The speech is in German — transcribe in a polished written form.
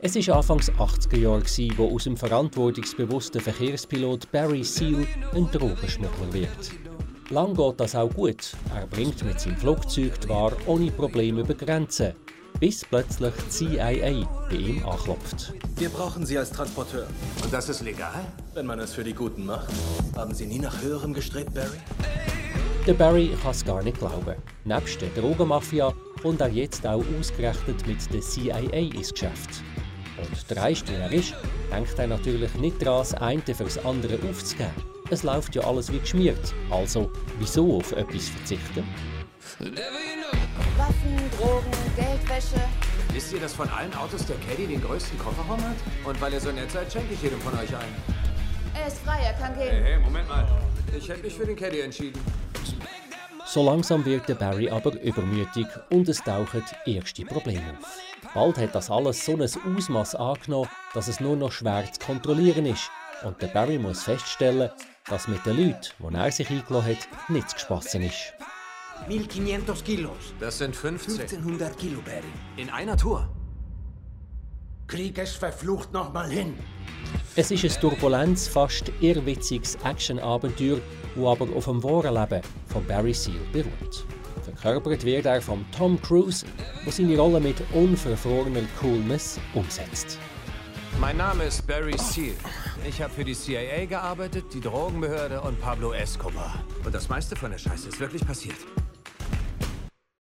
Es war Anfangs 80er Jahre, wo aus dem verantwortungsbewussten Verkehrspilot Barry Seal ein Drogenschmuggler wird. Lang geht das auch gut. Er bringt mit seinem Flugzeug die Ware ohne Probleme über Grenzen, bis plötzlich die CIA bei ihm anklopft. Wir brauchen Sie als Transporteur. Und das ist legal? Wenn man es für die Guten macht. Haben Sie nie nach Höherem gestrebt, Barry? Der Barry kann es gar nicht glauben. Nebst der Drogenmafia kommt er jetzt auch ausgerechnet mit der CIA ins Geschäft. Und dreist wie er ist, denkt er natürlich nicht daran, das eine für das andere aufzugeben. Es läuft ja alles wie geschmiert. Also, wieso auf etwas verzichten? Waffen, Drogen, Geldwäsche. Wisst ihr, dass von allen Autos der Caddy den größten Kofferraum hat? Und weil ihr so nett seid, schenke ich jedem von euch einen. Er ist frei, er kann gehen. Hey, Moment mal. Ich hätte mich für den Caddy entschieden. So langsam wird der Barry aber übermütig und es tauchen erste Probleme auf. Bald hat das alles so ein Ausmaß angenommen, dass es nur noch schwer zu kontrollieren ist. Und der Barry muss feststellen, dass mit den Leuten, die er sich eingeladen hat, nichts gespassen ist. 1500 Kilos. Das sind 15. 1500 Kilo, Barry. In einer Tour. Krieg es verflucht noch mal hin. Es ist ein turbulentes, fast irrwitziges Action-Abenteuer, das aber auf dem wahren Leben von Barry Seal beruht. Verkörpert wird er von Tom Cruise, der seine Rolle mit unverfrorener Coolness umsetzt. Mein Name ist Barry Seal. Ich habe für die CIA gearbeitet, die Drogenbehörde und Pablo Escobar. Und das meiste von der Scheiße ist wirklich passiert.